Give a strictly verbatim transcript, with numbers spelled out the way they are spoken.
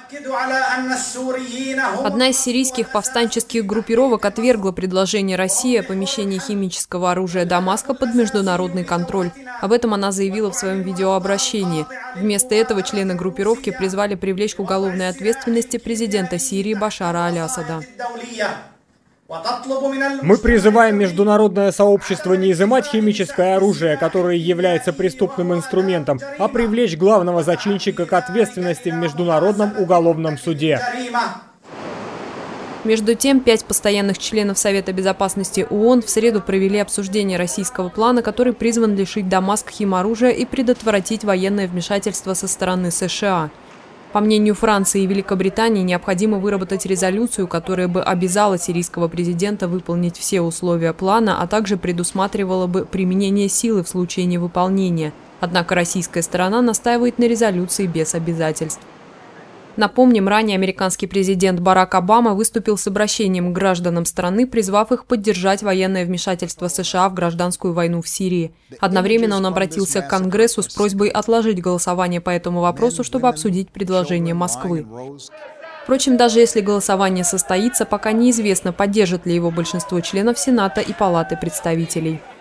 Одна из сирийских повстанческих группировок отвергла предложение России о помещении химического оружия Дамаска под международный контроль. Об этом она заявила в своем видеообращении. Вместо этого члены группировки призвали привлечь к уголовной ответственности президента Сирии Башара аль-Асада. Мы призываем международное сообщество не изымать химическое оружие, которое является преступным инструментом, а привлечь главного зачинщика к ответственности в Международном уголовном суде. Между тем, пять постоянных членов Совета безопасности ООН в среду провели обсуждение российского плана, который призван лишить Дамаск химоружия и предотвратить военное вмешательство со стороны США. По мнению Франции и Великобритании, необходимо выработать резолюцию, которая бы обязала сирийского президента выполнить все условия плана, а также предусматривала бы применение силы в случае невыполнения. Однако российская сторона настаивает на резолюции без обязательств. Напомним, ранее американский президент Барак Обама выступил с обращением к гражданам страны, призвав их поддержать военное вмешательство США в гражданскую войну в Сирии. Одновременно он обратился к Конгрессу с просьбой отложить голосование по этому вопросу, чтобы обсудить предложение Москвы. Впрочем, даже если голосование состоится, пока неизвестно, поддержит ли его большинство членов Сената и Палаты представителей.